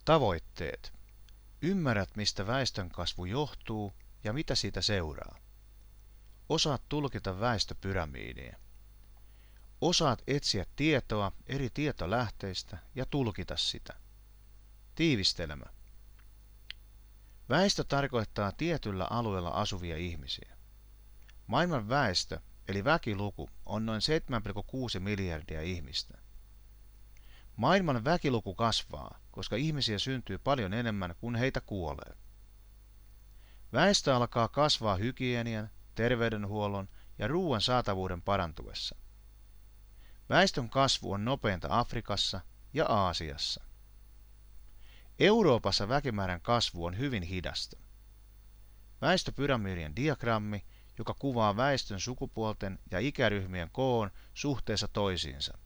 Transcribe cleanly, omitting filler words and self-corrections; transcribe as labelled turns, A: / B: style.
A: Tavoitteet. Ymmärrät, mistä väestönkasvu johtuu ja mitä siitä seuraa. Osaat tulkita väestöpyramiidia. Osaat etsiä tietoa eri tietolähteistä ja tulkita sitä. Tiivistelmä. Väestö tarkoittaa tietyllä alueella asuvia ihmisiä. Maailman väestö eli väkiluku on noin 7,6 miljardia ihmistä. Maailman väkiluku kasvaa, koska ihmisiä syntyy paljon enemmän kuin heitä kuolee. Väestö alkaa kasvaa hygienian, terveydenhuollon ja ruoan saatavuuden parantuessa. Väestön kasvu on nopeinta Afrikassa ja Aasiassa. Euroopassa väkimäärän kasvu on hyvin hidasta. Väestöpyramidien diagrammi, joka kuvaa väestön sukupuolten ja ikäryhmien koon suhteessa toisiinsa.